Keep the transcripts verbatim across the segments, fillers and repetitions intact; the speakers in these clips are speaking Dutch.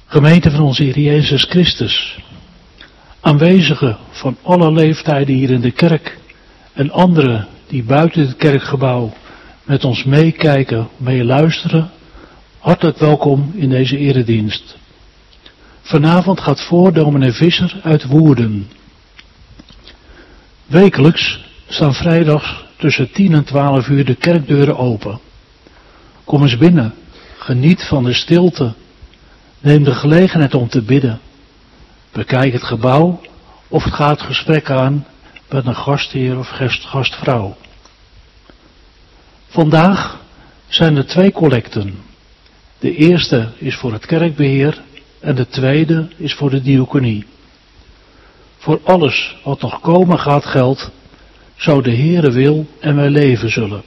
Gemeente van onze Heer Jezus Christus, aanwezigen van alle leeftijden hier in de kerk en anderen die buiten het kerkgebouw met ons meekijken, meeluisteren, hartelijk welkom in deze eredienst. Vanavond gaat voor dominee Visser uit Woerden. Wekelijks staan vrijdags tussen tien en twaalf uur de kerkdeuren open. Kom eens binnen, geniet van de stilte, neem de gelegenheid om te bidden. Bekijk het gebouw of ga het gesprek aan met een gastheer of gast, gastvrouw. Vandaag zijn er twee collecten. De eerste is voor het kerkbeheer en de tweede is voor de diaconie. Voor alles wat nog komen gaat geldt, zo de Heere wil en wij leven zullen.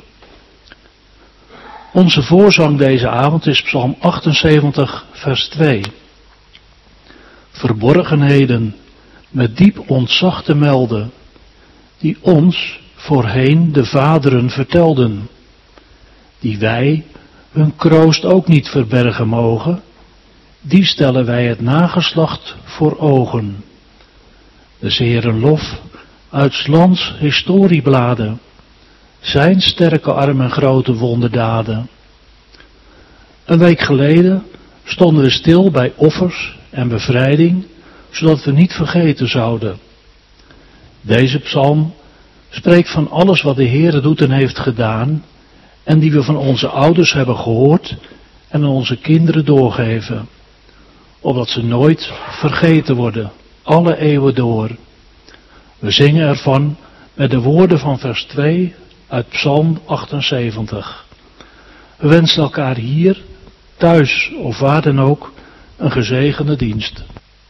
Onze voorzang deze avond is Psalm achtenzeventig vers twee. Verborgenheden met diep ontzag te melden, die ons voorheen de vaderen vertelden, die wij hun kroost ook niet verbergen mogen, die stellen wij het nageslacht voor ogen. De Heeren lof uit 's lands historiebladen, zijn sterke arm en grote wonderdaden. Een week geleden stonden we stil bij offers en bevrijding, zodat we niet vergeten zouden. Deze psalm spreekt van alles wat de Heere doet en heeft gedaan, en die we van onze ouders hebben gehoord en aan onze kinderen doorgeven, opdat ze nooit vergeten worden, alle eeuwen door. We zingen ervan met de woorden van vers twee uit Psalm achtenzeventig. We wensen elkaar hier, thuis of waar dan ook, een gezegende dienst.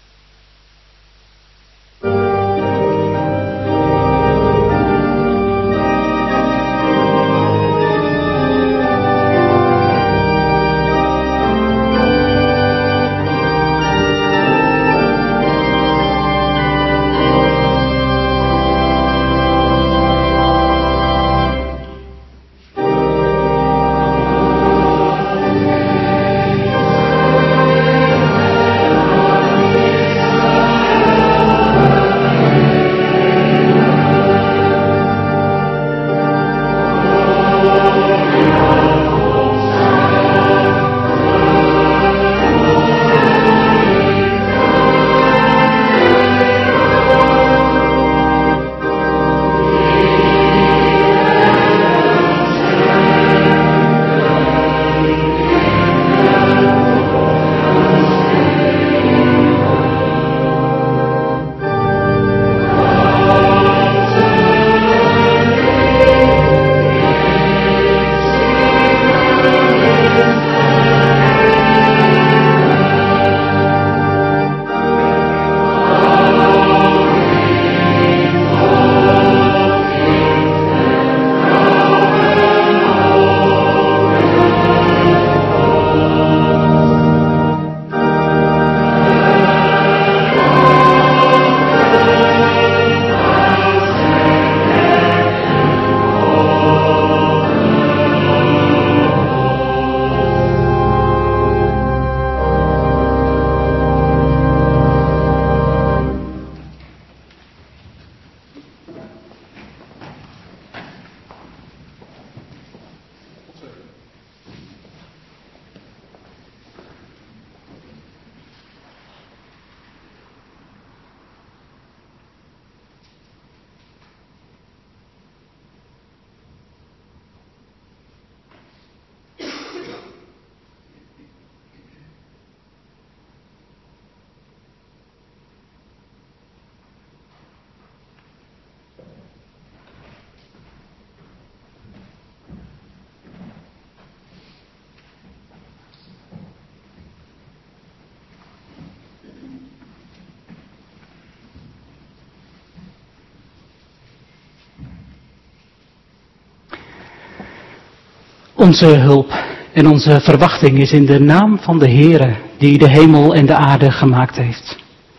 Onze hulp en onze verwachting is in de naam van de Heere, die de hemel en de aarde gemaakt heeft.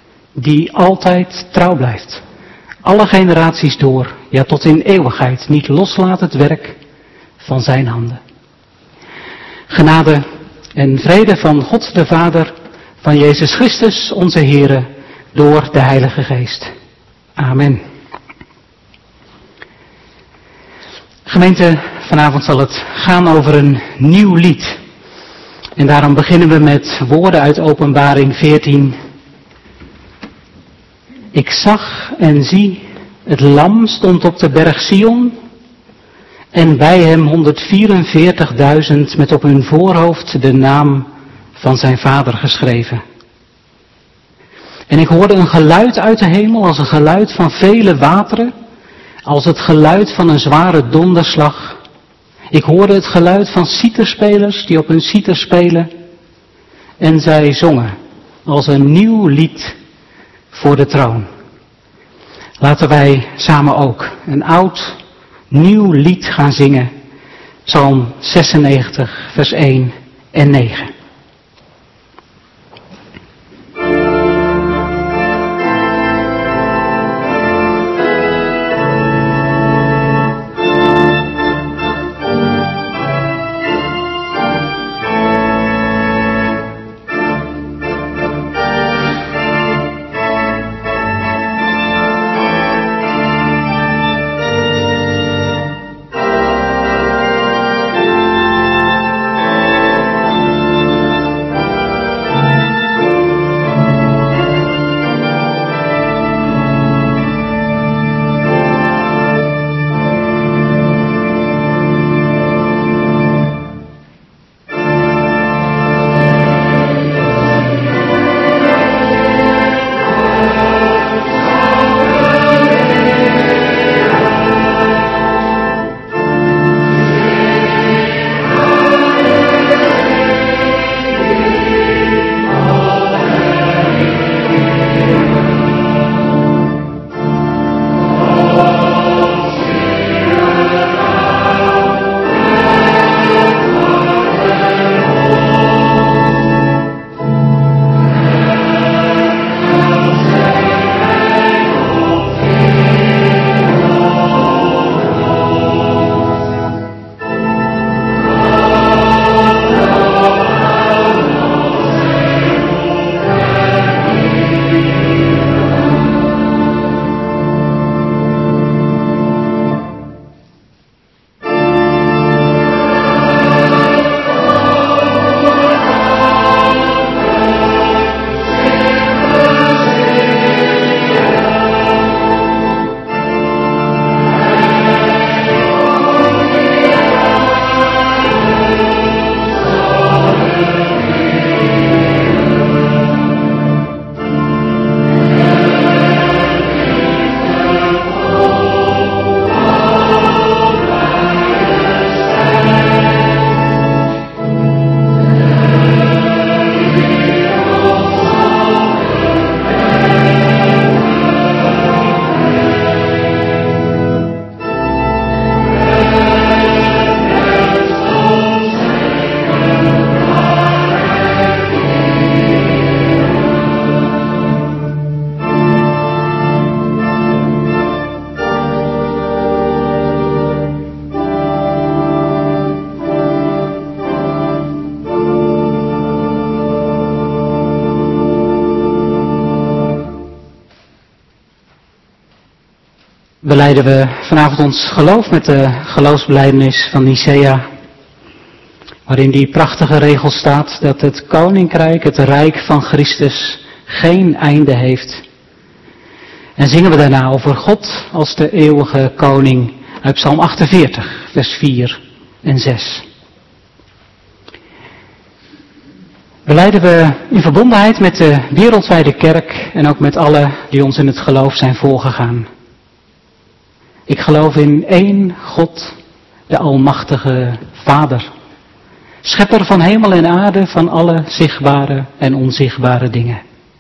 Die altijd trouw blijft, alle generaties door, ja tot in eeuwigheid, niet loslaat het werk van zijn handen. Genade en vrede van God de Vader, van Jezus Christus, onze Heere, door de Heilige Geest. Amen. Gemeente, vanavond zal het gaan over een nieuw lied. En daarom beginnen we met woorden uit Openbaring veertien. Ik zag en zie, het lam stond op de berg Sion en bij hem honderdvierenveertigduizend met op hun voorhoofd de naam van zijn vader geschreven. En ik hoorde een geluid uit de hemel als een geluid van vele wateren, als het geluid van een zware donderslag. Ik hoorde het geluid van citerspelers die op hun citer spelen. En zij zongen als een nieuw lied voor de troon. Laten wij samen ook een oud, nieuw lied gaan zingen. Psalm zesennegentig, vers één en negen. Belijden we vanavond ons geloof met de geloofsbelijdenis van Nicea, waarin die prachtige regel staat dat het koninkrijk, het rijk van Christus, geen einde heeft. En zingen we daarna over God als de eeuwige koning uit Psalm achtenveertig, vers vier en zes. Belijden we in verbondenheid met de wereldwijde kerk en ook met alle die ons in het geloof zijn voorgegaan. Ik geloof in één God, de Almachtige Vader, schepper van hemel en aarde, van alle zichtbare en onzichtbare dingen.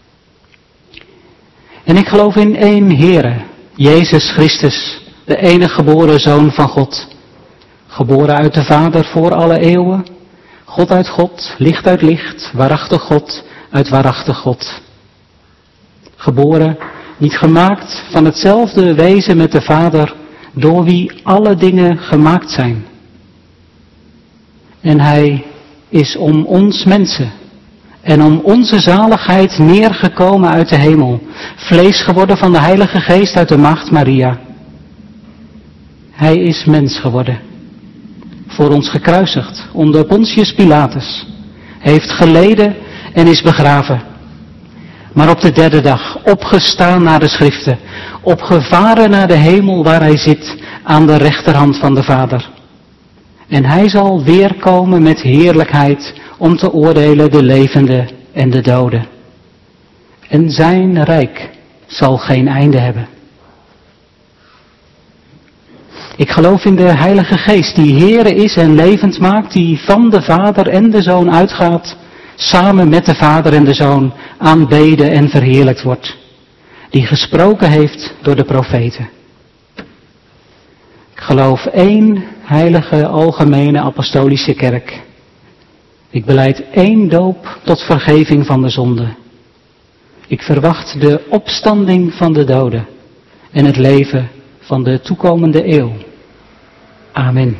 En ik geloof in één Heere, Jezus Christus, de enige geboren Zoon van God, geboren uit de Vader voor alle eeuwen, God uit God, licht uit licht, waarachtig God uit waarachtig God. Geboren, niet gemaakt, van hetzelfde wezen met de Vader, door wie alle dingen gemaakt zijn. En hij is om ons mensen en om onze zaligheid neergekomen uit de hemel, vlees geworden van de Heilige Geest uit de maagd Maria. Hij is mens geworden, voor ons gekruisigd onder Pontius Pilatus, heeft geleden en is begraven, maar op de derde dag opgestaan naar de schriften, opgevaren naar de hemel waar hij zit aan de rechterhand van de Vader. En hij zal weerkomen met heerlijkheid om te oordelen de levenden en de doden. En zijn rijk zal geen einde hebben. Ik geloof in de Heilige Geest, die Heere is en levend maakt, die van de Vader en de Zoon uitgaat, samen met de Vader en de Zoon aanbeden en verheerlijkt wordt, die gesproken heeft door de profeten. Ik geloof één heilige algemene apostolische kerk. Ik belijd één doop tot vergeving van de zonde. Ik verwacht de opstanding van de doden en het leven van de toekomende eeuw. Amen.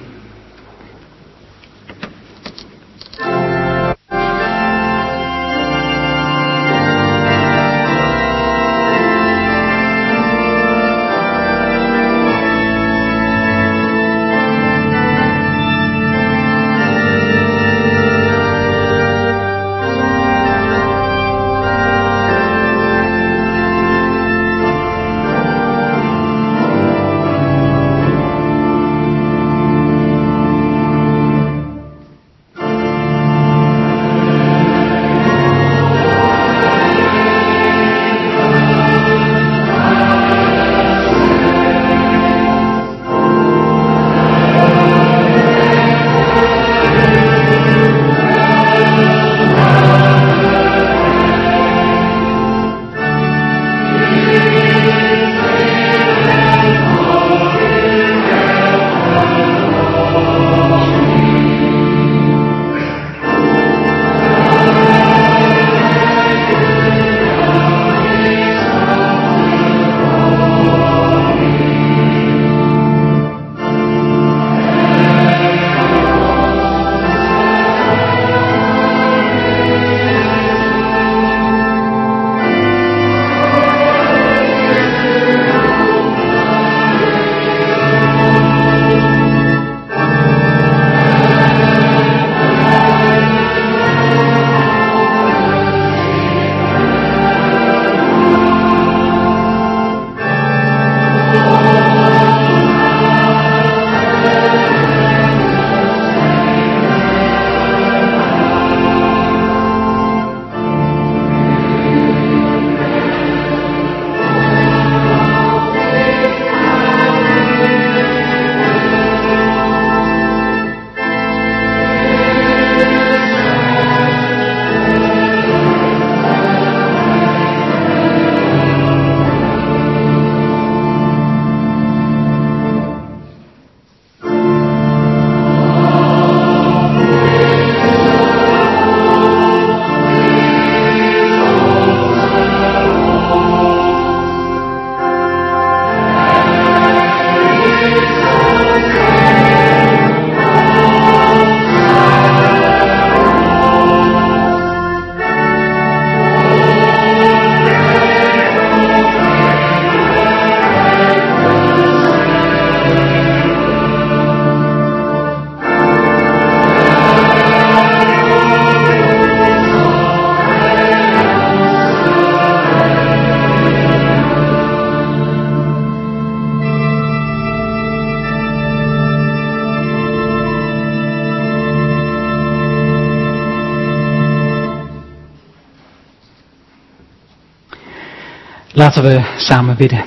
Laten we samen bidden.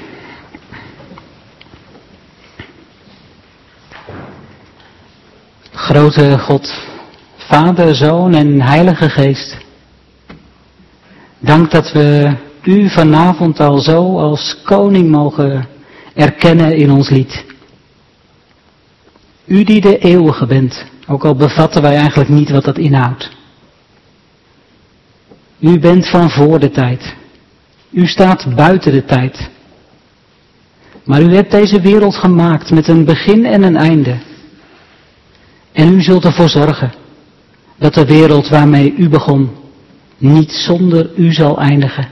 Grote God, Vader, Zoon en Heilige Geest. Dank dat we U vanavond al zo als koning mogen erkennen in ons lied. U die de eeuwige bent, ook al bevatten wij eigenlijk niet wat dat inhoudt. U bent van voor de tijd. U staat buiten de tijd. Maar u hebt deze wereld gemaakt met een begin en een einde. En u zult ervoor zorgen dat de wereld waarmee u begon niet zonder u zal eindigen.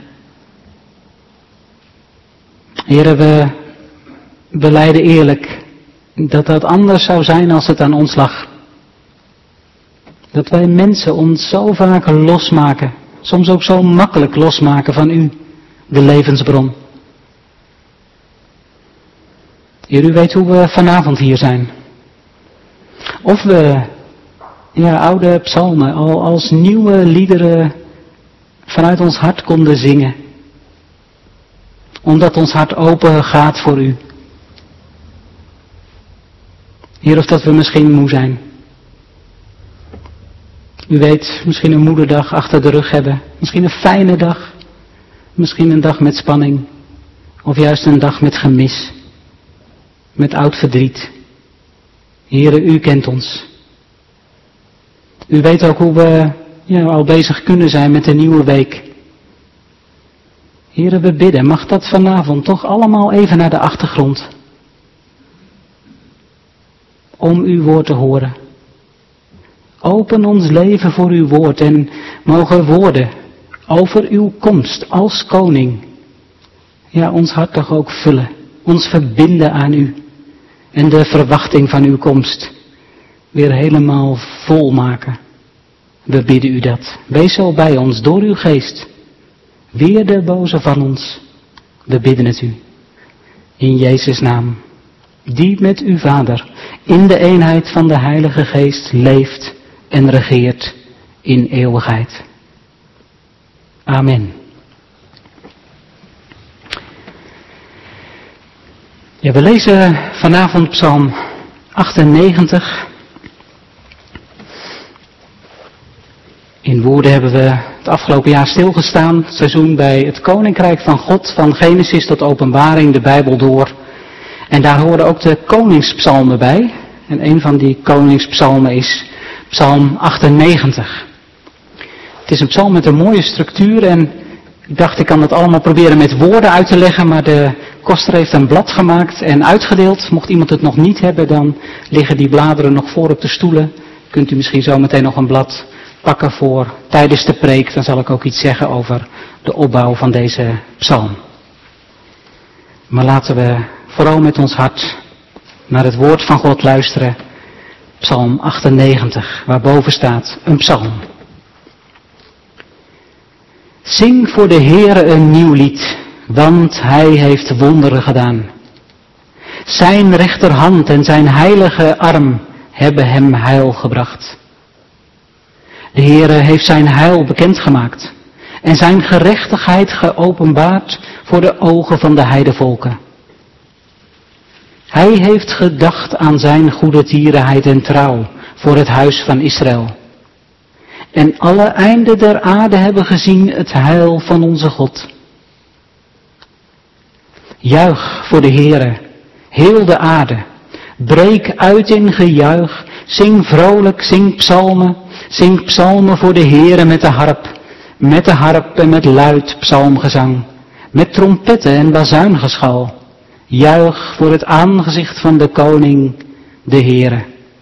Heren, we belijden eerlijk dat dat anders zou zijn als het aan ons lag. Dat wij mensen ons zo vaak losmaken, soms ook zo makkelijk losmaken van u, de levensbron. Heer, u weet hoe we vanavond hier zijn. Of we ja, oude psalmen al als nieuwe liederen vanuit ons hart konden zingen. Omdat ons hart open gaat voor u. Heer, of dat we misschien moe zijn. U weet, misschien een moederdag achter de rug hebben. Misschien een fijne dag. Misschien een dag met spanning. Of juist een dag met gemis. Met oud verdriet. Heere, u kent ons. U weet ook hoe we ja, al bezig kunnen zijn met een nieuwe week. Heere, we bidden, mag dat vanavond toch allemaal even naar de achtergrond. Om uw woord te horen. Open ons leven voor uw woord en mogen woorden over uw komst als koning. Ja, ons hart toch ook vullen. Ons verbinden aan u. En de verwachting van uw komst weer helemaal volmaken. We bidden u dat. Wees zo bij ons door uw geest. Weer de boze van ons. We bidden het u. In Jezus' naam. Die met uw Vader in de eenheid van de Heilige Geest leeft en regeert in eeuwigheid. Amen. Ja, we lezen vanavond Psalm achtennegentig. In Woerden hebben we het afgelopen jaar stilgestaan, het seizoen bij het Koninkrijk van God, van Genesis tot Openbaring, de Bijbel door. En daar horen ook de koningspsalmen bij. En een van die koningspsalmen is Psalm achtennegentig. Het is een psalm met een mooie structuur en ik dacht ik kan het allemaal proberen met woorden uit te leggen, maar de koster heeft een blad gemaakt en uitgedeeld. Mocht iemand het nog niet hebben, dan liggen die bladeren nog voor op de stoelen. Kunt u misschien zo meteen nog een blad pakken voor tijdens de preek. Dan zal ik ook iets zeggen over de opbouw van deze psalm. Maar laten we vooral met ons hart naar het woord van God luisteren. Psalm achtennegentig, waarboven staat een psalm. Zing voor de Heere een nieuw lied, want Hij heeft wonderen gedaan. Zijn rechterhand en zijn heilige arm hebben hem heil gebracht. De Heere heeft zijn heil bekendgemaakt en zijn gerechtigheid geopenbaard voor de ogen van de heidevolken. Hij heeft gedacht aan zijn goede tierenheid en trouw voor het huis van Israël. En alle einden der aarde hebben gezien het heil van onze God. Juich voor de Heere, heel de aarde. Breek uit in gejuich, zing vrolijk, zing psalmen. Zing psalmen voor de Heere met de harp. Met de harp en met luid psalmgezang. Met trompetten en bazuingeschal. Juich voor het aangezicht van de koning, de Heere.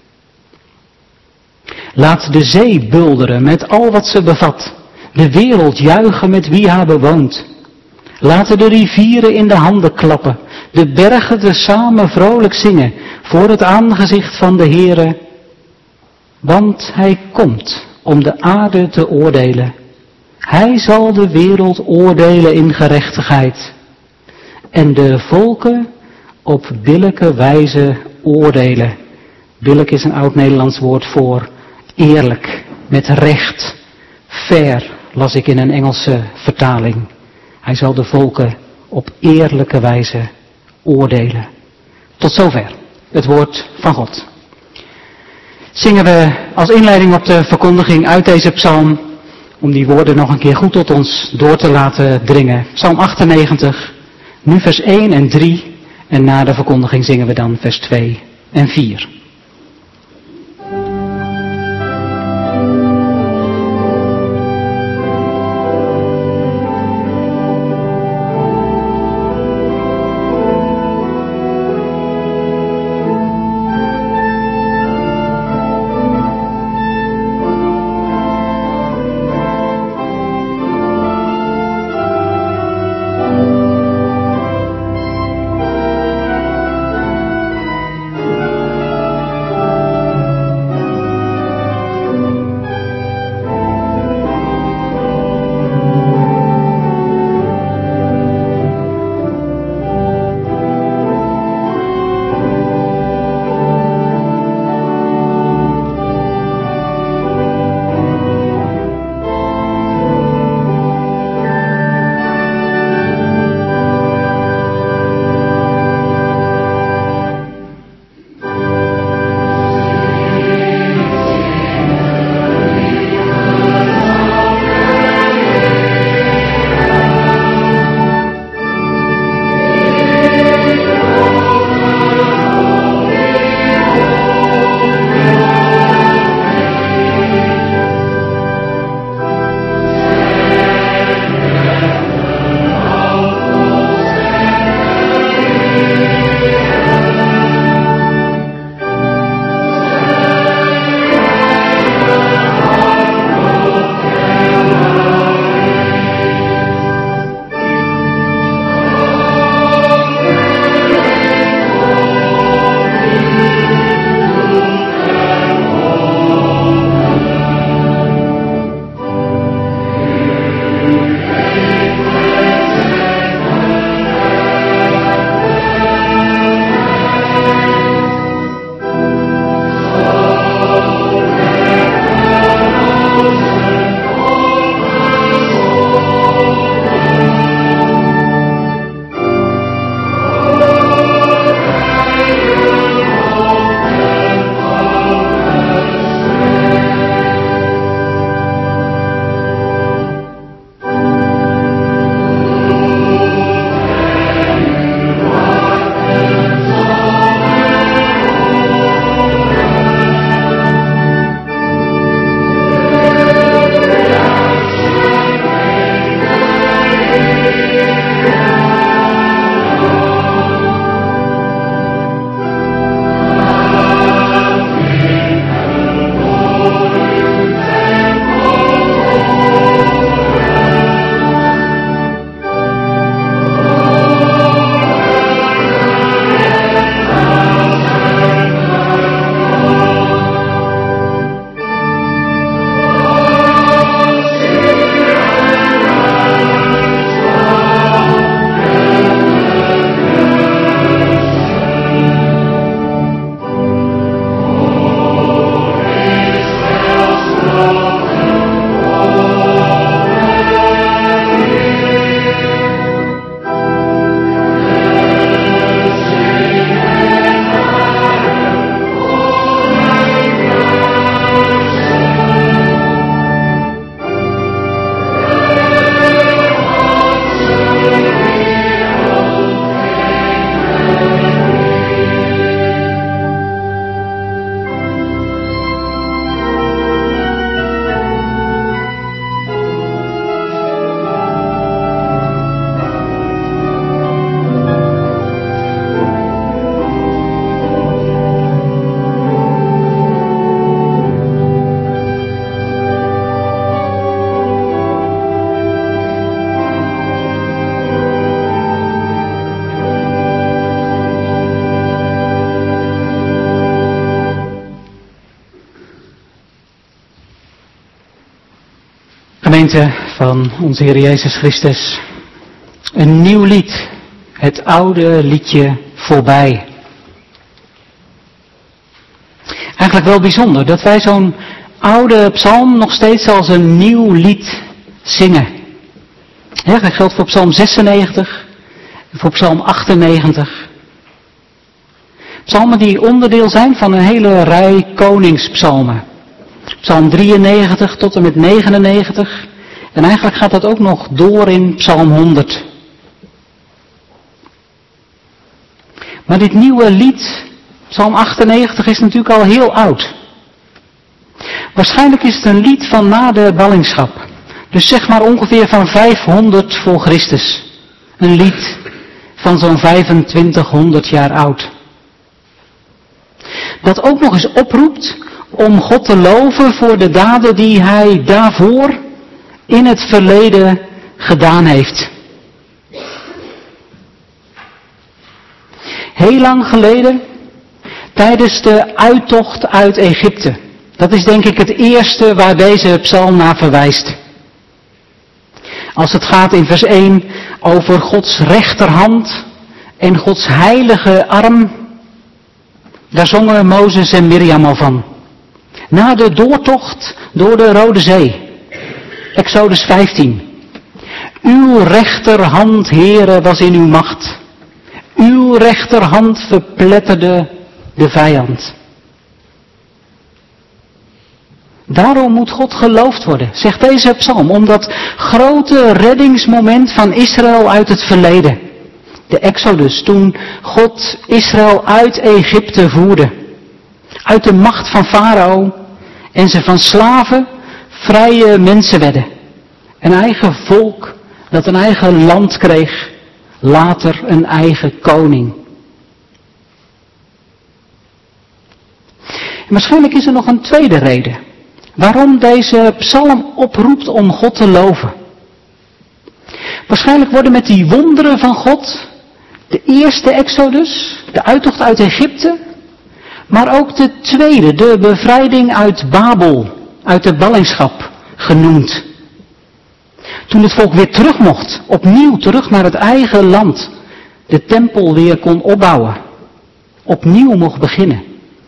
Laat de zee bulderen met al wat ze bevat. De wereld juichen met wie haar bewoont. Laten de rivieren in de handen klappen. De bergen tezamen vrolijk zingen voor het aangezicht van de Heere. Want hij komt om de aarde te oordelen. Hij zal de wereld oordelen in gerechtigheid. En de volken op billijke wijze oordelen. Billijk is een oud-Nederlands woord voor eerlijk, met recht. Fair, las ik in een Engelse vertaling. Hij zal de volken op eerlijke wijze oordelen. Tot zover het woord van God. Zingen we als inleiding op de verkondiging uit deze psalm, om die woorden nog een keer goed tot ons door te laten dringen. Psalm achtennegentig, nu vers één en drie, en na de verkondiging zingen we dan vers twee en vier. Gemeente van onze Heer Jezus Christus, een nieuw lied, het oude liedje voorbij. Eigenlijk wel bijzonder dat wij zo'n oude psalm nog steeds als een nieuw lied zingen. Ja, dat geldt voor psalm zesennegentig en voor psalm achtennegentig. Psalmen die onderdeel zijn van een hele rij koningspsalmen. Psalm drieënnegentig tot en met negenennegentig. En eigenlijk gaat dat ook nog door in psalm honderd. Maar dit nieuwe lied, psalm achtennegentig, is natuurlijk al heel oud. Waarschijnlijk is het een lied van na de ballingschap. Dus zeg maar ongeveer van vijfhonderd voor Christus. Een lied van zo'n vijfentwintighonderd jaar oud. Dat ook nog eens oproept om God te loven voor de daden die hij daarvoor in het verleden gedaan heeft. Heel lang geleden, tijdens de uittocht uit Egypte. Dat is denk ik het eerste waar deze psalm naar verwijst. Als het gaat in vers één over Gods rechterhand en Gods heilige arm, daar zongen Mozes en Mirjam al van. Na de doortocht door de Rode Zee. Exodus vijftien. Uw rechterhand, Heere, was in uw macht. Uw rechterhand verpletterde de vijand. Daarom moet God geloofd worden, zegt deze psalm, om dat grote reddingsmoment van Israël uit het verleden. De Exodus, toen God Israël uit Egypte voerde. Uit de macht van Farao en ze van slaven vrije mensen werden. Een eigen volk dat een eigen land kreeg, later een eigen koning. En waarschijnlijk is er nog een tweede reden waarom deze psalm oproept om God te loven. Waarschijnlijk worden met die wonderen van God de eerste Exodus, de uittocht uit Egypte, maar ook de tweede, de bevrijding uit Babel, uit de ballingschap, genoemd. Toen het volk weer terug mocht, opnieuw terug naar het eigen land, de tempel weer kon opbouwen, opnieuw mocht beginnen.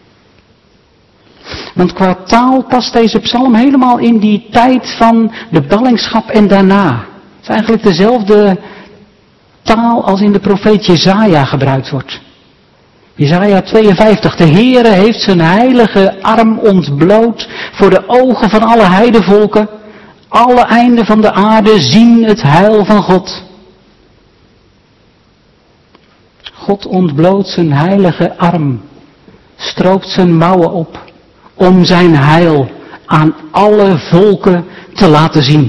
Want qua taal past deze psalm helemaal in die tijd van de ballingschap en daarna. Het is eigenlijk dezelfde taal als in de profeet Jesaja gebruikt wordt. Jesaja tweeënvijftig. De Heere heeft zijn heilige arm ontbloot voor de ogen van alle heidevolken. Alle einden van de aarde zien het heil van God. God ontbloot zijn heilige arm, stroopt zijn mouwen op, om zijn heil aan alle volken te laten zien.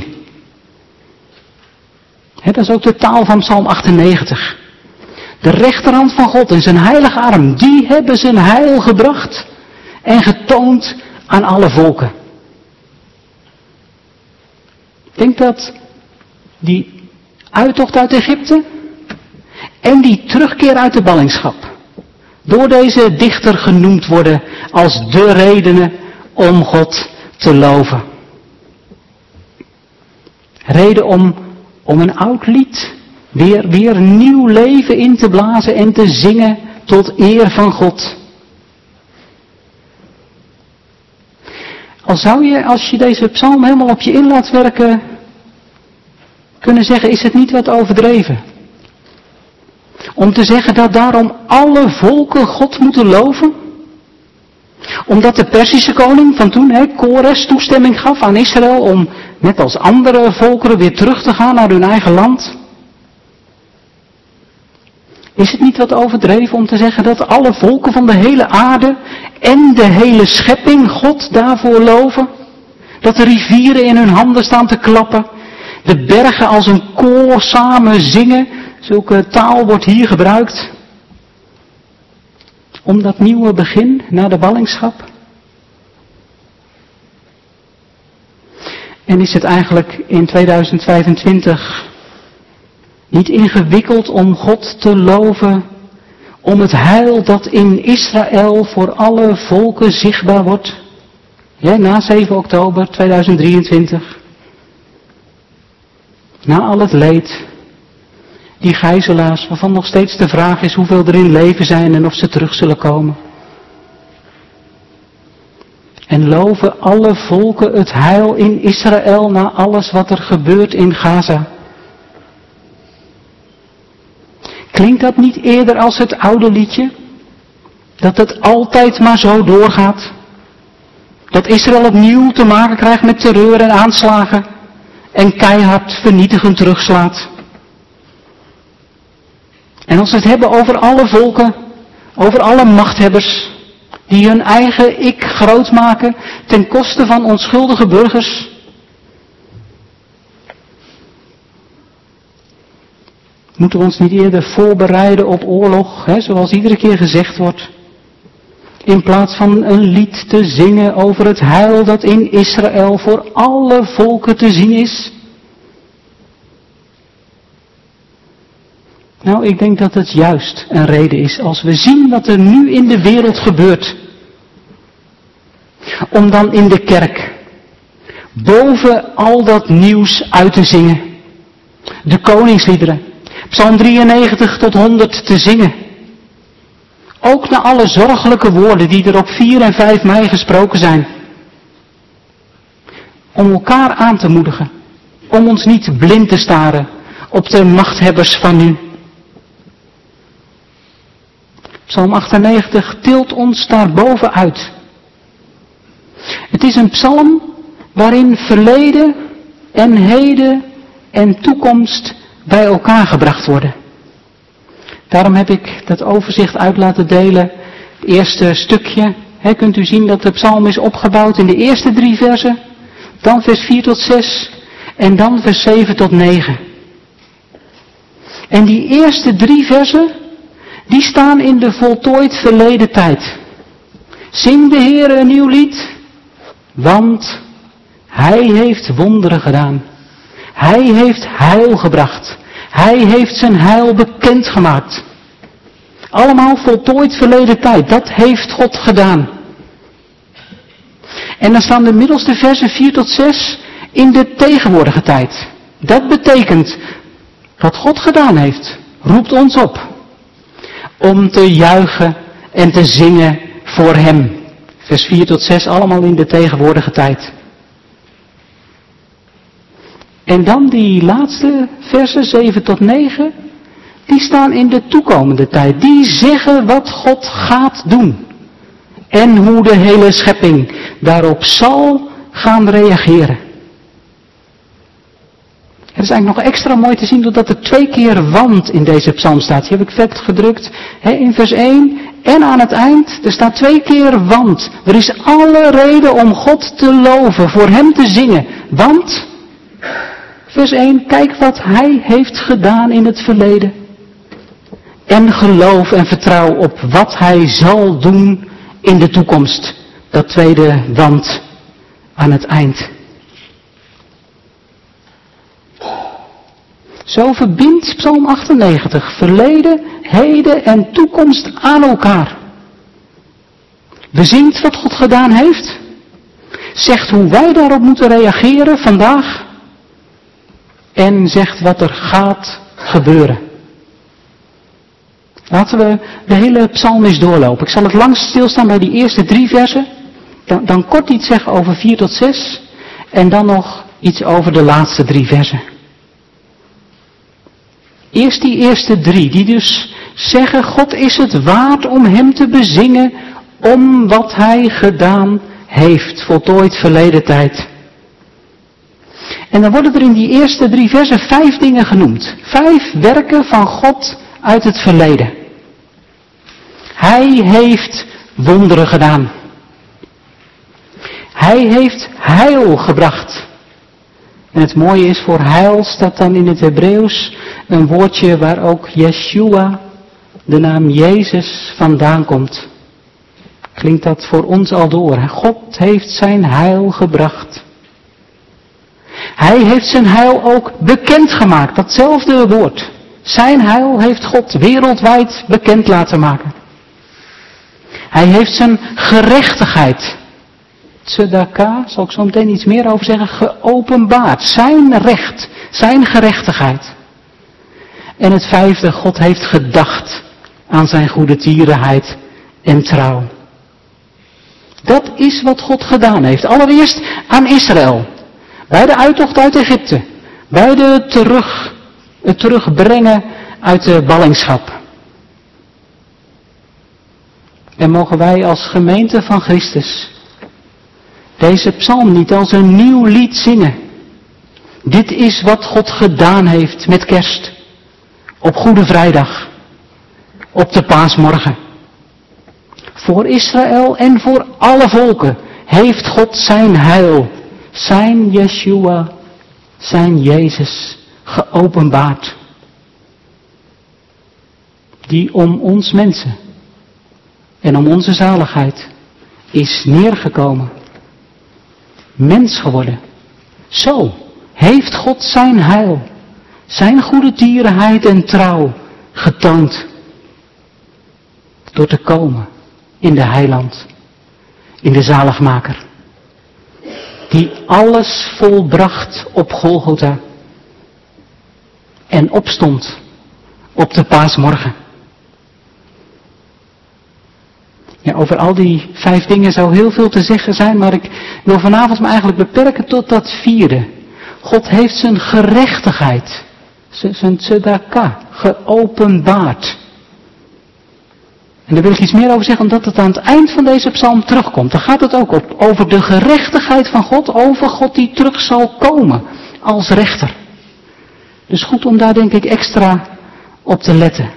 He, dat is ook de taal van psalm achtennegentig. De rechterhand van God en zijn heilige arm, die hebben zijn heil gebracht en getoond aan alle volken. Ik denk dat die uittocht uit Egypte en die terugkeer uit de ballingschap door deze dichter genoemd worden als de redenen om God te loven. Reden om, om een oud lied weer, weer nieuw leven in te blazen en te zingen tot eer van God. Al zou je, als je deze psalm helemaal op je in laat werken, kunnen zeggen, is het niet wat overdreven? Om te zeggen dat daarom alle volken God moeten loven? Omdat de Perzische koning van toen, hè, Kores, toestemming gaf aan Israël om, net als andere volkeren, weer terug te gaan naar hun eigen land? Is het niet wat overdreven om te zeggen dat alle volken van de hele aarde en de hele schepping God daarvoor loven? Dat de rivieren in hun handen staan te klappen, de bergen als een koor samen zingen, zulke taal wordt hier gebruikt. Om dat nieuwe begin na de ballingschap. En is het eigenlijk in tweeduizend vijfentwintig niet ingewikkeld om God te loven, om het heil dat in Israël voor alle volken zichtbaar wordt? Ja, na zeven oktober tweeduizend drieëntwintig. Na al het leed, die gijzelaars waarvan nog steeds de vraag is hoeveel er in leven zijn en of ze terug zullen komen. En loven alle volken het heil in Israël na alles wat er gebeurt in Gaza. Klinkt dat niet eerder als het oude liedje? Dat het altijd maar zo doorgaat? Dat Israël opnieuw te maken krijgt met terreur en aanslagen en keihard vernietigend terugslaat? En als we het hebben over alle volken, over alle machthebbers, die hun eigen ik groot maken ten koste van onschuldige burgers. Moeten we ons niet eerder voorbereiden op oorlog, hè, zoals iedere keer gezegd wordt, in plaats van een lied te zingen over het heil dat in Israël voor alle volken te zien is? Nou, ik denk dat het juist een reden is als we zien wat er nu in de wereld gebeurt. Om dan in de kerk boven al dat nieuws uit te zingen. De koningsliederen, Psalm drieënnegentig tot honderd te zingen. Ook na alle zorgelijke woorden die er op vier en vijf mei gesproken zijn. Om elkaar aan te moedigen. Om ons niet blind te staren op de machthebbers van nu. Psalm achtennegentig tilt ons daarboven uit. Het is een psalm waarin verleden en heden en toekomst bij elkaar gebracht worden. Daarom heb ik dat overzicht uit laten delen. Het eerste stukje, hè, kunt u zien dat de psalm is opgebouwd in de eerste drie versen. Dan vers vier tot zes en dan vers zeven tot negen. En die eerste drie versen, die staan in de voltooid verleden tijd. Zing de Heere een nieuw lied, want Hij heeft wonderen gedaan. Hij heeft heil gebracht. Hij heeft zijn heil bekendgemaakt. Allemaal voltooid verleden tijd. Dat heeft God gedaan. En dan staan de middelste versen vier tot zes in de tegenwoordige tijd. Dat betekent, wat God gedaan heeft, roept ons op om te juichen en te zingen voor Hem. Vers vier tot zes allemaal in de tegenwoordige tijd. En dan die laatste versen, zeven tot negen, die staan in de toekomende tijd. Die zeggen wat God gaat doen. En hoe de hele schepping daarop zal gaan reageren. Het is eigenlijk nog extra mooi te zien doordat er twee keer want in deze psalm staat. Die heb ik vet gedrukt hè, in vers één en aan het eind. Er staat twee keer want. Er is alle reden om God te loven, voor Hem te zingen. Want, vers één, kijk wat Hij heeft gedaan in het verleden. En geloof en vertrouw op wat Hij zal doen in de toekomst. Dat tweede want aan het eind. Zo verbindt Psalm achtennegentig verleden, heden en toekomst aan elkaar. Bezingt wat God gedaan heeft. Zegt hoe wij daarop moeten reageren vandaag. En zegt wat er gaat gebeuren. Laten we de hele psalm eens doorlopen. Ik zal het langst stilstaan bij die eerste drie versen. Dan, dan kort iets zeggen over vier tot zes. En dan nog iets over de laatste drie versen. Eerst die eerste drie, die dus zeggen, God is het waard om Hem te bezingen om wat Hij gedaan heeft, voltooid verleden tijd. En dan worden er in die eerste drie versen vijf dingen genoemd. Vijf werken van God uit het verleden. Hij heeft wonderen gedaan. Hij heeft heil gebracht. En het mooie is, voor heil staat dan in het Hebreeuws een woordje waar ook Yeshua, de naam Jezus, vandaan komt. Klinkt dat voor ons al door. God heeft zijn heil gebracht. Hij heeft zijn heil ook bekendgemaakt. Datzelfde woord. Zijn heil heeft God wereldwijd bekend laten maken. Hij heeft zijn gerechtigheid, tzedaka, zal ik zo meteen iets meer over zeggen, geopenbaard. Zijn recht, zijn gerechtigheid. En het vijfde, God heeft gedacht aan zijn goedertierenheid en trouw. Dat is wat God gedaan heeft. Allereerst aan Israël. Bij de uittocht uit Egypte. Bij de terug, het terugbrengen uit de ballingschap. En mogen wij als gemeente van Christus deze psalm niet als een nieuw lied zingen. Dit is wat God gedaan heeft met kerst. Op Goede Vrijdag. Op de paasmorgen. Voor Israël en voor alle volken heeft God zijn heil, zijn Yeshua, zijn Jezus geopenbaard. Die om ons mensen en om onze zaligheid is neergekomen. Mens geworden. Zo heeft God zijn heil, zijn goedertierenheid en trouw getoond. Door te komen in de heiland, in de zaligmaker. Die alles volbracht op Golgotha. En opstond op de paasmorgen. Ja, over al die vijf dingen zou heel veel te zeggen zijn, maar ik wil vanavond me eigenlijk beperken tot dat vierde. God heeft zijn gerechtigheid, zijn tzedaka, geopenbaard. En daar wil ik iets meer over zeggen, omdat het aan het eind van deze psalm terugkomt. Dan gaat het ook op, over de gerechtigheid van God, over God die terug zal komen als rechter. Dus goed om daar denk ik extra op te letten.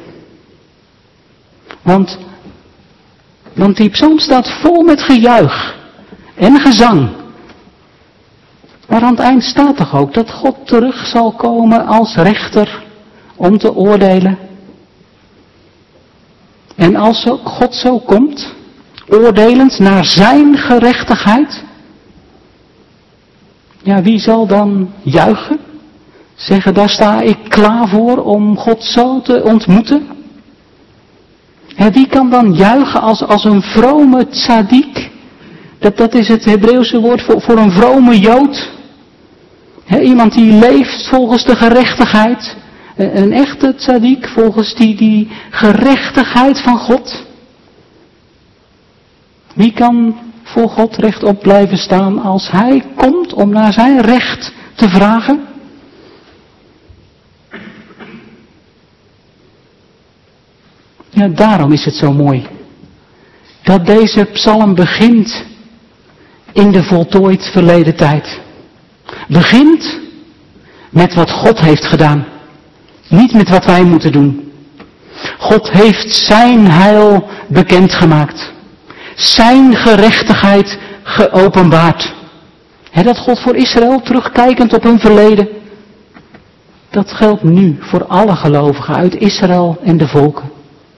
Want, want die psalm staat vol met gejuich en gezang. Maar aan het eind staat toch ook dat God terug zal komen als rechter om te oordelen. En als God zo komt, oordelend naar zijn gerechtigheid, ja, wie zal dan juichen? Zeggen, daar sta ik klaar voor om God zo te ontmoeten? En wie kan dan juichen als, als een vrome tzaddik? Dat, dat is het Hebreeuwse woord voor, voor een vrome Jood. He, iemand die leeft volgens de gerechtigheid. Een echte tzaddik volgens die, die gerechtigheid van God. Wie kan voor God rechtop blijven staan als hij komt om naar zijn recht te vragen? Ja, daarom is het zo mooi dat deze psalm begint in de voltooid verleden tijd. Begint met wat God heeft gedaan. Niet met wat wij moeten doen. God heeft zijn heil bekendgemaakt. Zijn gerechtigheid geopenbaard. He, dat God voor Israël terugkijkend op hun verleden. Dat geldt nu voor alle gelovigen uit Israël en de volken.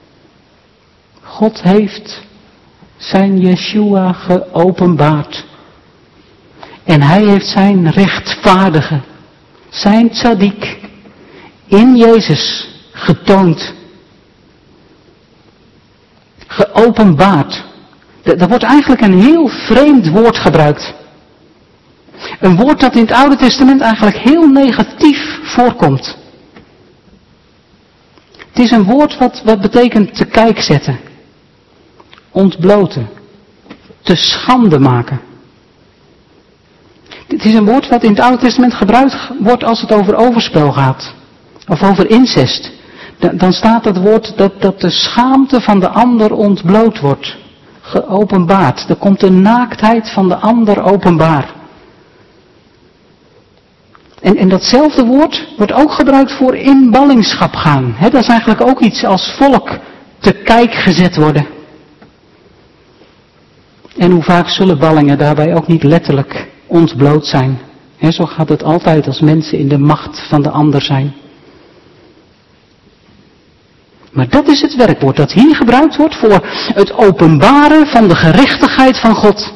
God heeft zijn Yeshua geopenbaard. En hij heeft zijn rechtvaardige, zijn tzaddik, in Jezus getoond. Geopenbaard. Er wordt eigenlijk een heel vreemd woord gebruikt. Een woord dat in het Oude Testament eigenlijk heel negatief voorkomt. Het is een woord wat, wat betekent te kijk zetten. Ontbloten. Te schande maken. Het is een woord wat in het Oude Testament gebruikt wordt als het over overspel gaat. Of over incest. Dan staat het woord dat, dat de schaamte van de ander ontbloot wordt. Geopenbaard. Er komt de naaktheid van de ander openbaar. En, en datzelfde woord wordt ook gebruikt voor in ballingschap gaan. He, dat is eigenlijk ook iets als volk te kijk gezet worden. En hoe vaak zullen ballingen daarbij ook niet letterlijk ontbloot zijn. He, zo gaat het altijd als mensen in de macht van de ander zijn. Maar dat is het werkwoord dat hier gebruikt wordt voor het openbaren van de gerechtigheid van God.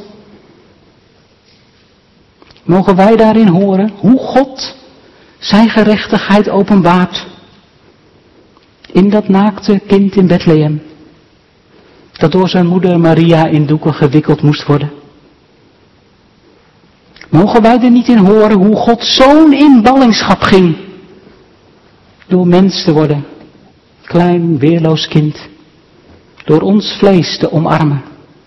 Mogen wij daarin horen hoe God zijn gerechtigheid openbaart. In dat naakte kind in Bethlehem. Dat door zijn moeder Maria in doeken gewikkeld moest worden. Mogen wij er niet in horen hoe God zo'n in ballingschap ging? Door mens te worden, klein, weerloos kind, door ons vlees te omarmen.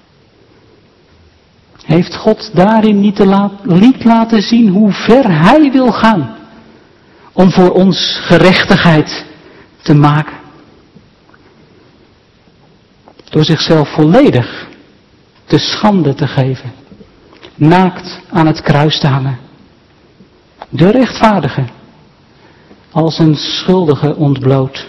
Heeft God daarin niet, te laat, niet laten zien hoe ver Hij wil gaan om voor ons gerechtigheid te maken? Door zichzelf volledig te schande te geven, naakt aan het kruis te hangen. De rechtvaardige als een schuldige ontbloot.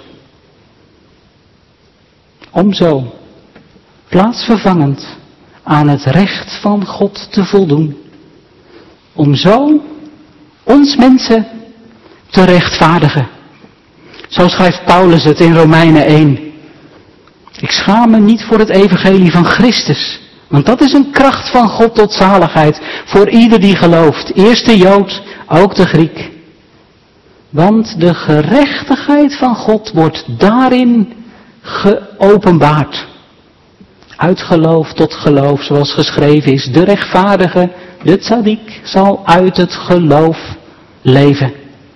Om zo plaatsvervangend aan het recht van God te voldoen. Om zo ons mensen te rechtvaardigen. Zo schrijft Paulus het in Romeinen één. Ik schaam me niet voor het evangelie van Christus. Want dat is een kracht van God tot zaligheid voor ieder die gelooft. Eerst de Jood, ook de Griek. Want de gerechtigheid van God wordt daarin geopenbaard. Uit geloof tot geloof, zoals geschreven is. De rechtvaardige, de tzaddik, zal uit het geloof leven.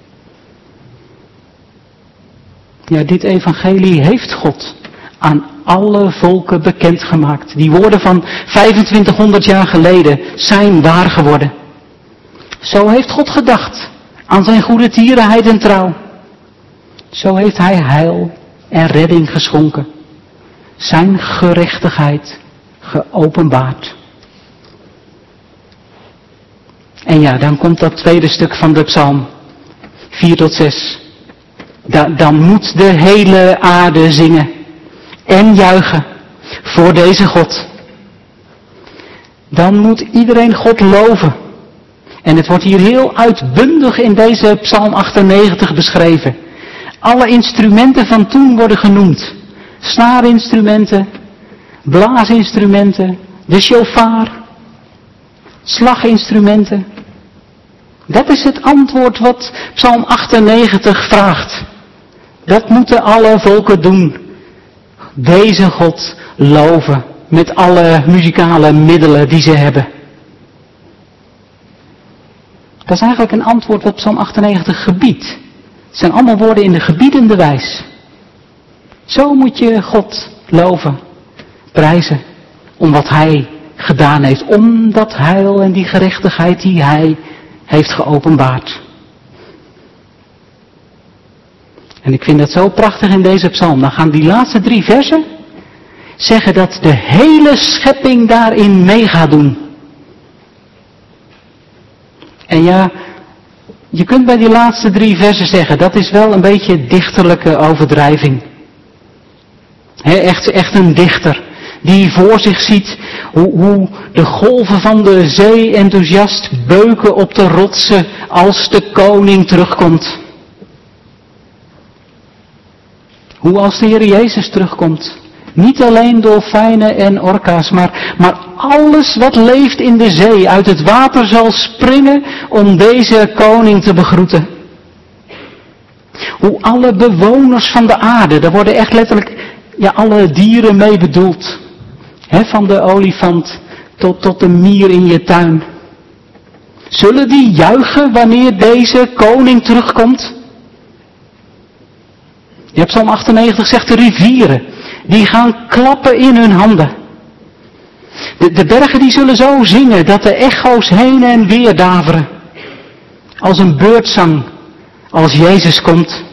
Ja, dit evangelie heeft God aan alle volken bekendgemaakt. Die woorden van vijfentwintighonderd jaar geleden zijn waar geworden. Zo heeft God gedacht aan zijn goede tierenheid en trouw. Zo heeft Hij heil en redding geschonken. Zijn gerechtigheid geopenbaard. En ja, dan komt dat tweede stuk van de psalm. vier tot zes. Da, dan moet de hele aarde zingen. En juichen voor deze God. Dan moet iedereen God loven. En het wordt hier heel uitbundig in deze psalm achtennegentig beschreven. Alle instrumenten van toen worden genoemd. Snaarinstrumenten, blaasinstrumenten, de shofar, slaginstrumenten. Dat is het antwoord wat psalm achtennegentig vraagt. Dat moeten alle volken doen. Deze God loven met alle muzikale middelen die ze hebben. Dat is eigenlijk een antwoord wat psalm achtennegentig gebiedt. Het zijn allemaal woorden in de gebiedende wijs. Zo moet je God loven, prijzen, om wat Hij gedaan heeft. Om dat heil en die gerechtigheid die Hij heeft geopenbaard. En ik vind dat zo prachtig in deze psalm. Dan gaan die laatste drie versen zeggen dat de hele schepping daarin mee gaat doen. En ja, je kunt bij die laatste drie versen zeggen, dat is wel een beetje dichterlijke overdrijving. He, echt, echt een dichter die voor zich ziet hoe, hoe de golven van de zee enthousiast beuken op de rotsen als de koning terugkomt. Hoe als de Heer Jezus terugkomt. Niet alleen dolfijnen en orka's, maar, maar alles wat leeft in de zee uit het water zal springen om deze koning te begroeten. Hoe alle bewoners van de aarde, daar worden echt letterlijk ja, alle dieren mee bedoeld. He, van de olifant tot, tot de mier in je tuin. Zullen die juichen wanneer deze koning terugkomt? Je hebt psalm achtennegentig zegt de rivieren. Die gaan klappen in hun handen. De, de bergen die zullen zo zingen dat de echo's heen en weer daveren. Als een beurtzang als Jezus komt.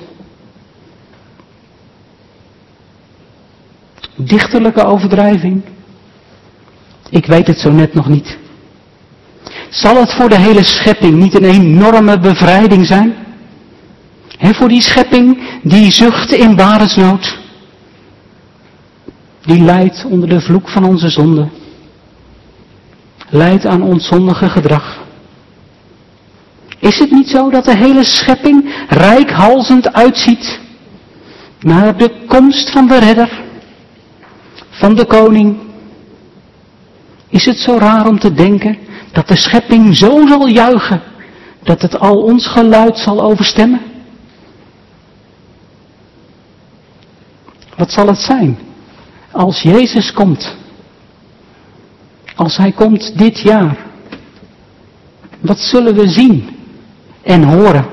Dichterlijke overdrijving? Ik weet het zo net nog niet. Zal het voor de hele schepping niet een enorme bevrijding zijn? He, voor die schepping die zucht in barensnood. Die lijdt onder de vloek van onze zonde. Lijdt aan ons zondige gedrag. Is het niet zo dat de hele schepping reikhalzend uitziet naar de komst van de redder, van de koning? Is het zo raar om te denken dat de schepping zo zal juichen dat het al ons geluid zal overstemmen? Wat zal het zijn als Jezus komt? Als Hij komt dit jaar. Wat zullen we zien en horen?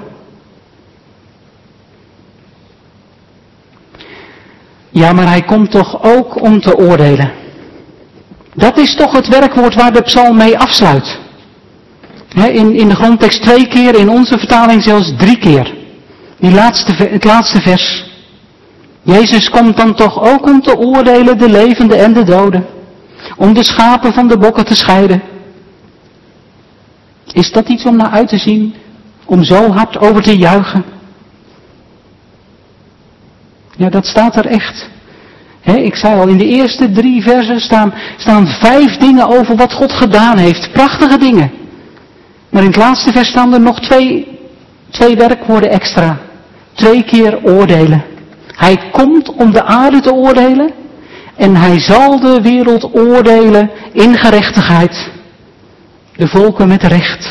Ja, maar hij komt toch ook om te oordelen. Dat is toch het werkwoord waar de psalm mee afsluit. In, in de grondtekst twee keer, in onze vertaling zelfs drie keer. Die laatste, het laatste vers. Jezus komt dan toch ook om te oordelen de levenden en de doden. Om de schapen van de bokken te scheiden. Is dat iets om naar uit te zien? Om zo hard over te juichen? Ja, dat staat er echt. He, ik zei al, in de eerste drie versen staan, staan vijf dingen over wat God gedaan heeft. Prachtige dingen. Maar in het laatste vers staan er nog twee, twee werkwoorden extra. Twee keer oordelen. Hij komt om de aarde te oordelen. En hij zal de wereld oordelen in gerechtigheid. De volken met recht.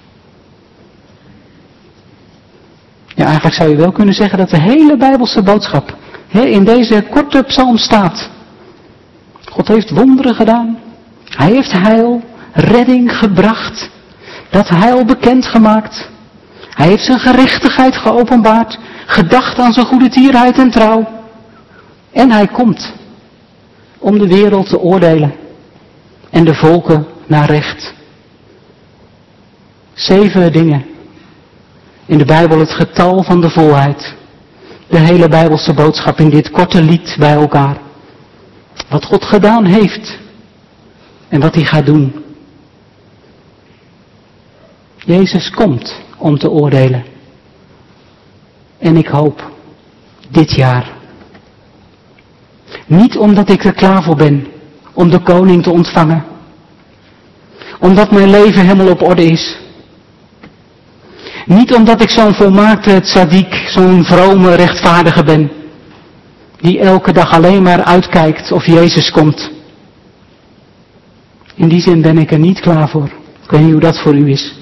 Ja, eigenlijk zou je wel kunnen zeggen dat de hele Bijbelse boodschap he, in deze korte psalm staat. God heeft wonderen gedaan. Hij heeft heil, redding gebracht. Dat heil bekendgemaakt. Hij heeft zijn gerechtigheid geopenbaard. Gedacht aan zijn goede tierheid en trouw. En hij komt om de wereld te oordelen. En de volken naar recht. Zeven dingen. In de Bijbel het getal van de volheid. De hele Bijbelse boodschap in dit korte lied bij elkaar. Wat God gedaan heeft. En wat hij gaat doen. Jezus komt om te oordelen. En ik hoop dit jaar. Niet omdat ik er klaar voor ben om de koning te ontvangen. Omdat mijn leven helemaal op orde is. Niet omdat ik zo'n volmaakte tzaddik, zo'n vrome rechtvaardige ben. Die elke dag alleen maar uitkijkt of Jezus komt. In die zin ben ik er niet klaar voor. Ik weet niet hoe dat voor u is.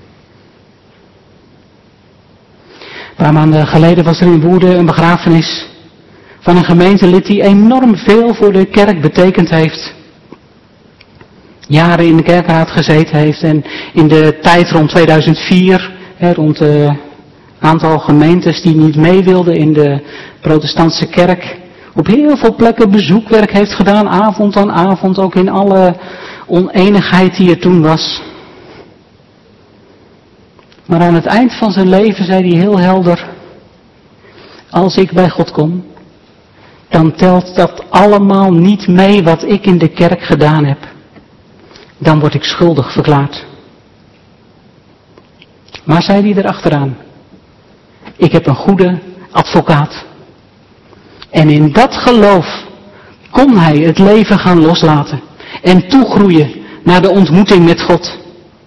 Een paar maanden geleden was er in Woerden een begrafenis van een gemeentelid die enorm veel voor de kerk betekend heeft. Jaren in de kerkraad gezeten heeft en in de tijd rond tweeduizend vier, hè, rond het aantal gemeentes die niet mee wilden in de protestantse kerk, op heel veel plekken bezoekwerk heeft gedaan, avond aan avond, ook in alle oneenigheid die er toen was. Maar aan het eind van zijn leven zei hij heel helder, als ik bij God kom, dan telt dat allemaal niet mee wat ik in de kerk gedaan heb. Dan word ik schuldig verklaard. Maar zei hij erachteraan, ik heb een goede advocaat. En in dat geloof kon hij het leven gaan loslaten en toegroeien naar de ontmoeting met God.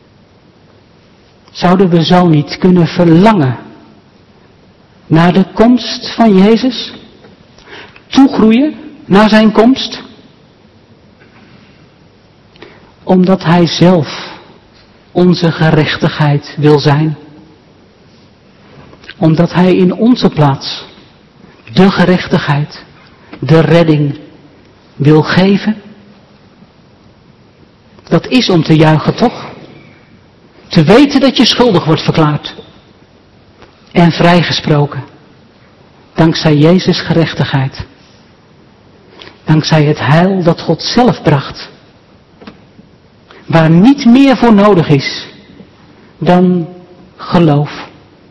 Zouden we zo niet kunnen verlangen naar de komst van Jezus? Toegroeien naar zijn komst? Omdat hij zelf onze gerechtigheid wil zijn. Omdat hij in onze plaats de gerechtigheid, de redding wil geven. Dat is om te juichen, toch? Te weten dat je schuldig wordt verklaard. En vrijgesproken. Dankzij Jezus' gerechtigheid. Dankzij het heil dat God zelf bracht. Waar niet meer voor nodig is dan geloof.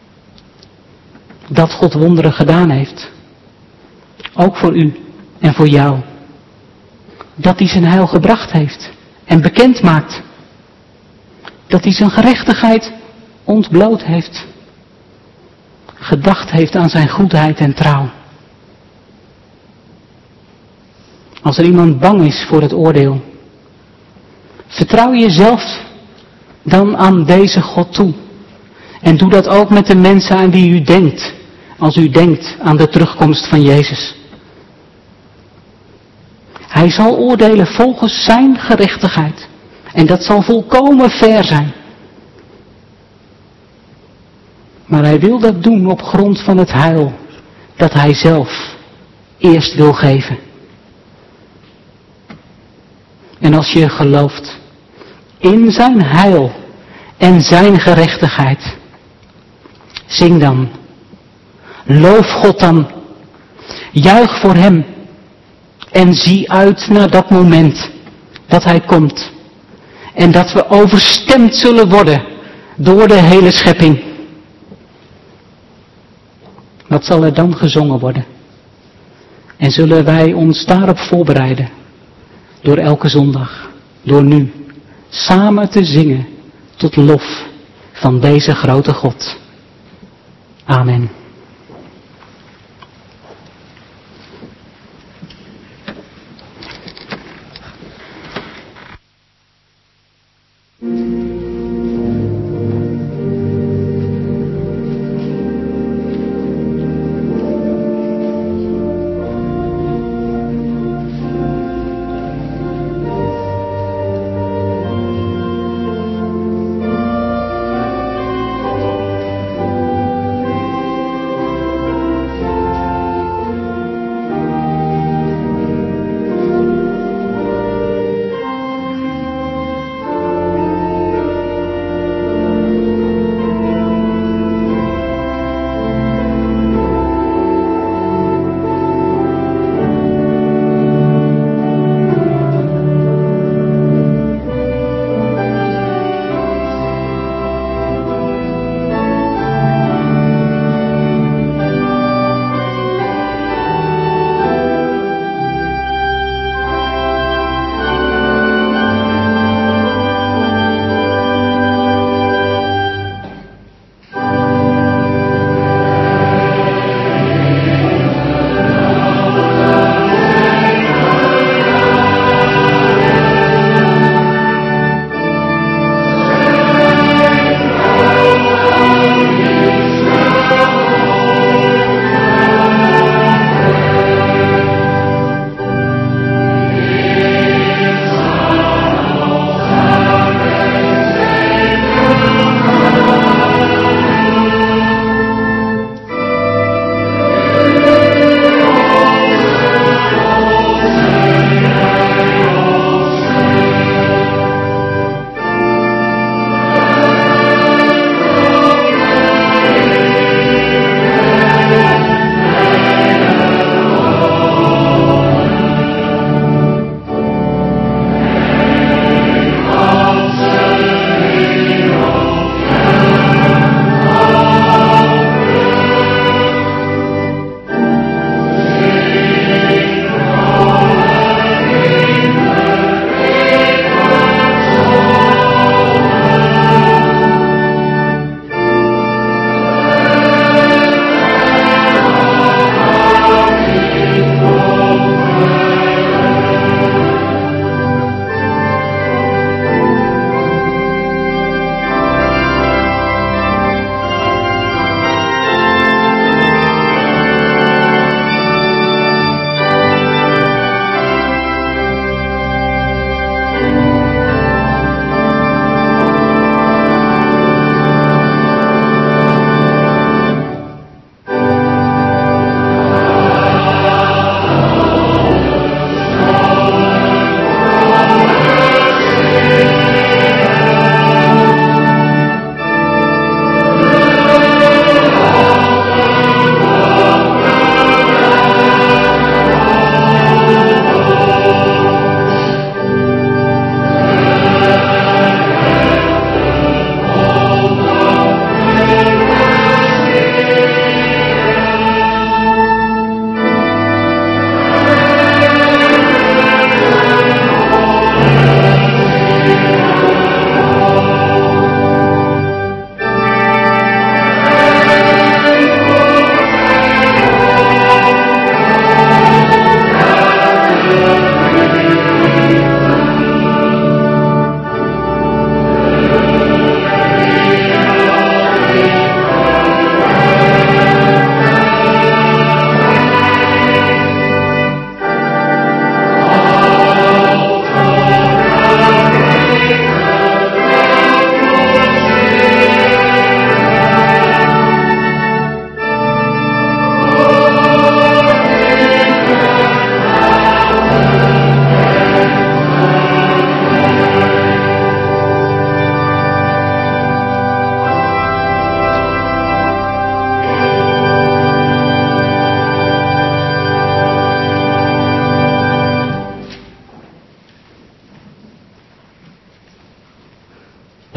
Dat God wonderen gedaan heeft. Ook voor u en voor jou. Dat hij zijn heil gebracht heeft en bekend maakt. Dat hij zijn gerechtigheid ontbloot heeft. Gedacht heeft aan zijn goedheid en trouw. Als er iemand bang is voor het oordeel, vertrouw jezelf dan aan deze God toe. En doe dat ook met de mensen aan wie u denkt, als u denkt aan de terugkomst van Jezus. Hij zal oordelen volgens zijn gerechtigheid. En dat zal volkomen fair zijn. Maar hij wil dat doen op grond van het heil dat hij zelf eerst wil geven. En als je gelooft in zijn heil en zijn gerechtigheid. Zing dan. Loof God dan. Juich voor hem. En zie uit naar dat moment dat hij komt. En dat we overstemd zullen worden door de hele schepping. Wat zal er dan gezongen worden? En zullen wij ons daarop voorbereiden? Door elke zondag, door nu, samen te zingen tot lof van deze grote God. Amen.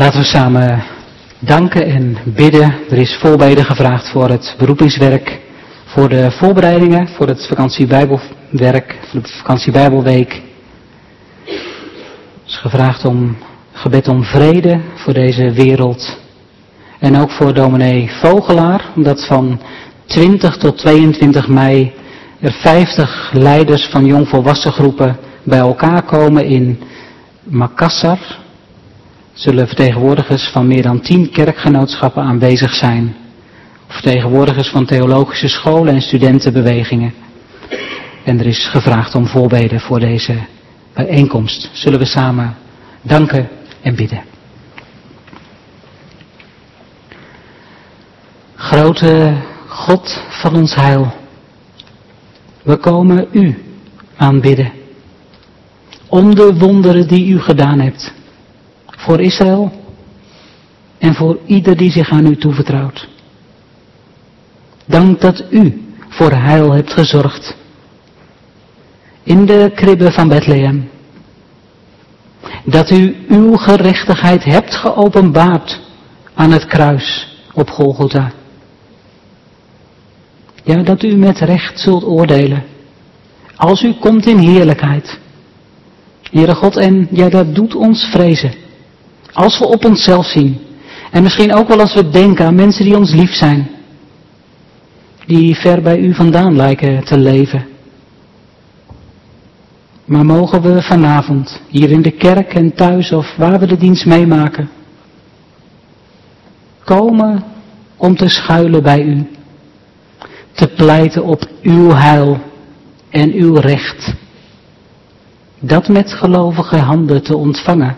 Laten we samen danken en bidden. Er is voorbeden gevraagd voor het beroepingswerk, voor de voorbereidingen, voor het vakantiebijbelwerk, voor de vakantiebijbelweek. Er is gevraagd om gebed om vrede voor deze wereld. En ook voor dominee Vogelaar, omdat van twintig tot tweeëntwintig mei er vijftig leiders van jongvolwassen groepen bij elkaar komen in Makassar. Zullen vertegenwoordigers van meer dan tien kerkgenootschappen aanwezig zijn. Vertegenwoordigers van theologische scholen en studentenbewegingen. En er is gevraagd om voorbeden voor deze bijeenkomst. Zullen we samen danken en bidden. Grote God van ons heil, we komen u aanbidden. Om de wonderen die u gedaan hebt. Voor Israël en voor ieder die zich aan u toevertrouwt. Dank dat u voor heil hebt gezorgd. In de kribbe van Bethlehem. Dat u uw gerechtigheid hebt geopenbaard aan het kruis op Golgotha. Ja, dat u met recht zult oordelen. Als u komt in heerlijkheid. Heere God, en ja, dat doet ons vrezen. Als we op onszelf zien. En misschien ook wel als we denken aan mensen die ons lief zijn. Die ver bij u vandaan lijken te leven. Maar mogen we vanavond, hier in de kerk en thuis of waar we de dienst meemaken, komen om te schuilen bij u. Te pleiten op uw heil en uw recht. Dat met gelovige handen te ontvangen.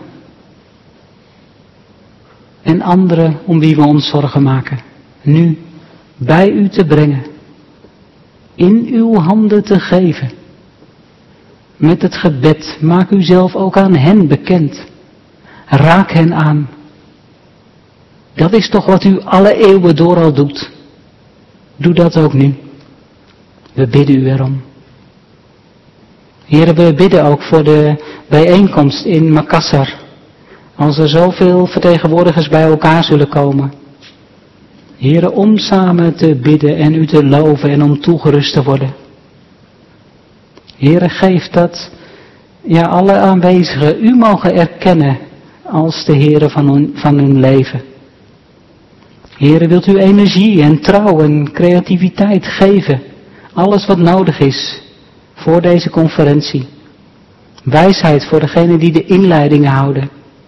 En anderen om wie we ons zorgen maken, nu bij u te brengen. In uw handen te geven. Met het gebed, maak u zelf ook aan hen bekend. Raak hen aan. Dat is toch wat u alle eeuwen door al doet. Doe dat ook nu. We bidden u erom. Heren, we bidden ook voor de bijeenkomst in Makassar. Als er zoveel vertegenwoordigers bij elkaar zullen komen. Heren, om samen te bidden en u te loven en om toegerust te worden. Heren, geef dat ja, alle aanwezigen u mogen erkennen als de Heren van hun, van hun leven. Heren, wilt u energie en trouw en creativiteit geven. Alles wat nodig is voor deze conferentie. Wijsheid voor degenen die de inleidingen houden.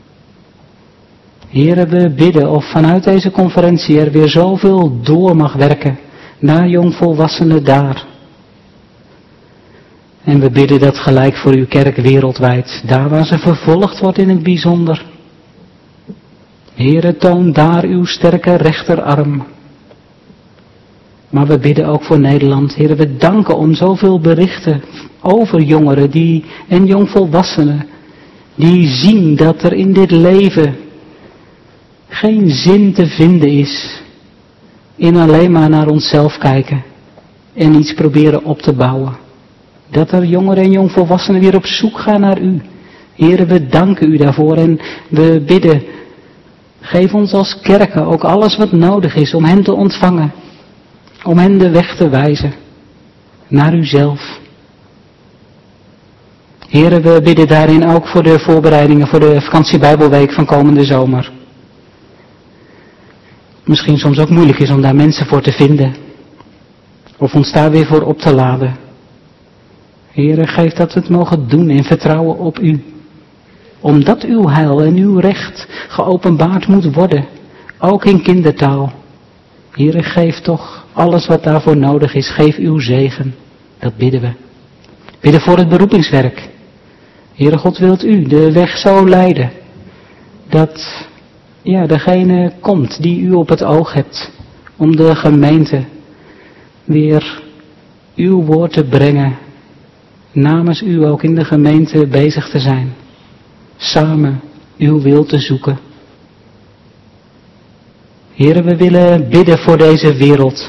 Heren, we bidden of vanuit deze conferentie er weer zoveel door mag werken naar jongvolwassenen daar. En we bidden dat gelijk voor uw kerk wereldwijd, daar waar ze vervolgd wordt in het bijzonder. Heren, toon daar uw sterke rechterarm. Maar we bidden ook voor Nederland. Heren, we danken om zoveel berichten over jongeren die, en jongvolwassenen die zien dat er in dit leven geen zin te vinden is in alleen maar naar onszelf kijken en iets proberen op te bouwen. Dat er jongeren en jongvolwassenen weer op zoek gaan naar u. Heren, we danken u daarvoor en we bidden, geef ons als kerken ook alles wat nodig is om hen te ontvangen. Om hen de weg te wijzen naar uzelf. Heren, we bidden daarin ook voor de voorbereidingen voor de vakantiebijbelweek van komende zomer. Misschien soms ook moeilijk is om daar mensen voor te vinden. Of ons daar weer voor op te laden. Heren, geef dat we het mogen doen in vertrouwen op u. Omdat uw heil en uw recht geopenbaard moet worden. Ook in kindertaal. Heren, geef toch alles wat daarvoor nodig is. Geef uw zegen. Dat bidden we. Bidden voor het beroepingswerk. Heere God, wilt u de weg zo leiden. Dat ja, degene komt die u op het oog hebt. Om de gemeente weer uw woord te brengen. Namens u ook in de gemeente bezig te zijn. Samen uw wil te zoeken. Heere, we willen bidden voor deze wereld.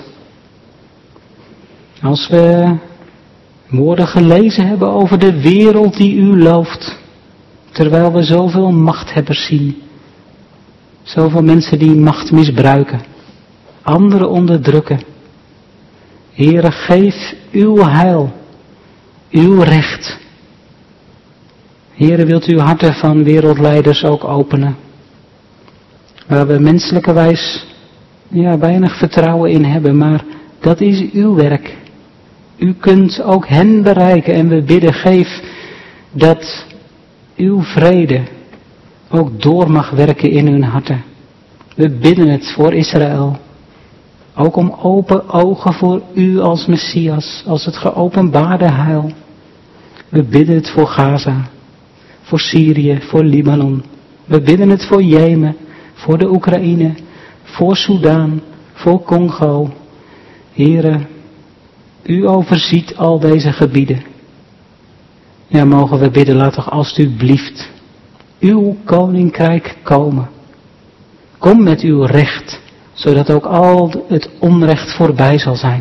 Als we woorden gelezen hebben over de wereld die u looft. Terwijl we zoveel machthebbers zien. Zoveel mensen die macht misbruiken, anderen onderdrukken. Heere, geef uw heil, uw recht. Heere, wilt u uw harten van wereldleiders ook openen, waar we menselijkerwijs ja, weinig vertrouwen in hebben, maar dat is uw werk. U kunt ook hen bereiken en we bidden, geef dat uw vrede ook door mag werken in hun harten. We bidden het voor Israël. Ook om open ogen voor u als Messias, als het geopenbaarde heil. We bidden het voor Gaza, voor Syrië, voor Libanon. We bidden het voor Jemen, voor de Oekraïne, voor Soedan, voor Congo. Heere, u overziet al deze gebieden. Ja, mogen we bidden, laat toch alstublieft uw koninkrijk komen. Kom met uw recht, zodat ook al het onrecht voorbij zal zijn.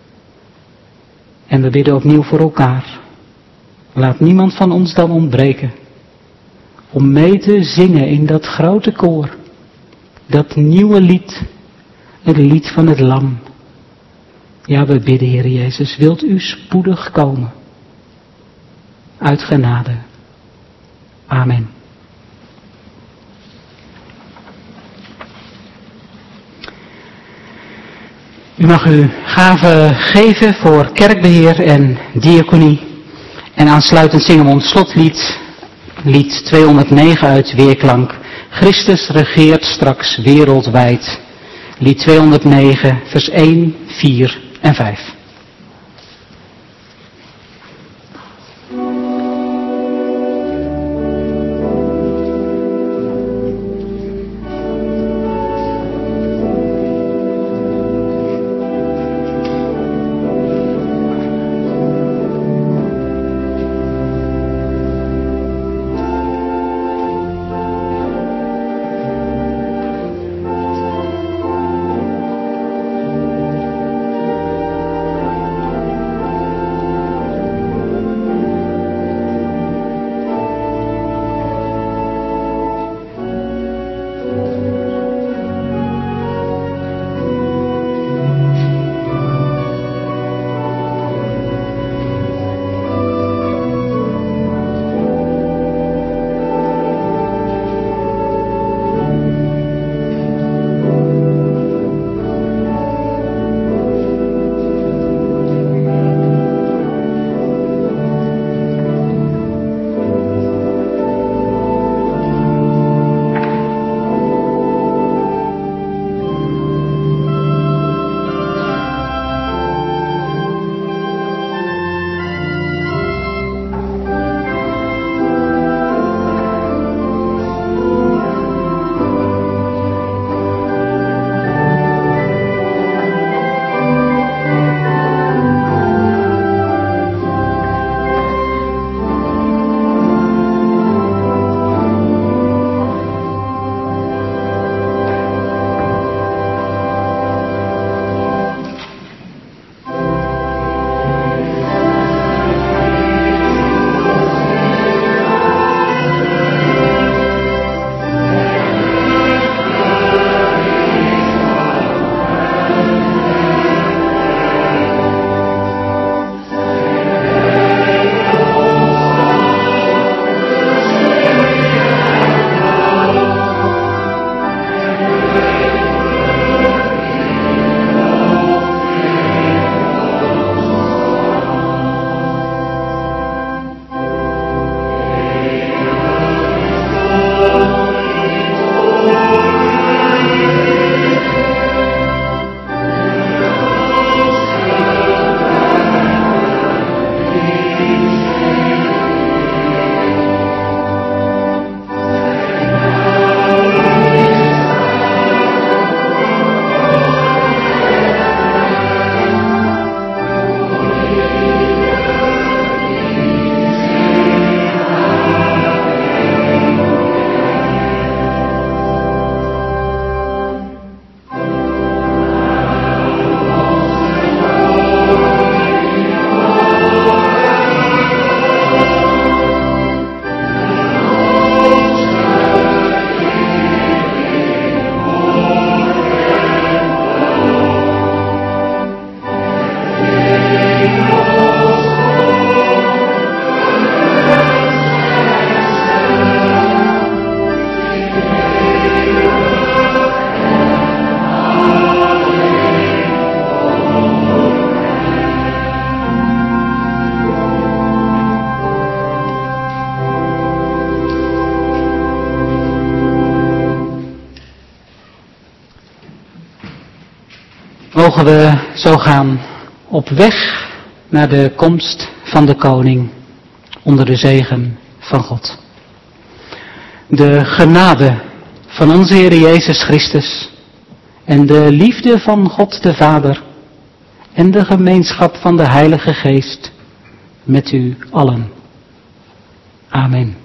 En we bidden opnieuw voor elkaar. Laat niemand van ons dan ontbreken. Om mee te zingen in dat grote koor. Dat nieuwe lied. Het lied van het lam. Ja, we bidden, Heer Jezus, wilt u spoedig komen. Uit genade. Amen. U mag uw gaven geven voor kerkbeheer en diaconie. En aansluitend zingen we ons slotlied, lied tweehonderdnegen uit Weerklank. Christus regeert straks wereldwijd. Lied tweehonderdnegen, vers één, vier en vijf. Mogen we zo gaan op weg naar de komst van de koning onder de zegen van God. De genade van onze Heer Jezus Christus en de liefde van God de Vader en de gemeenschap van de Heilige Geest met u allen. Amen.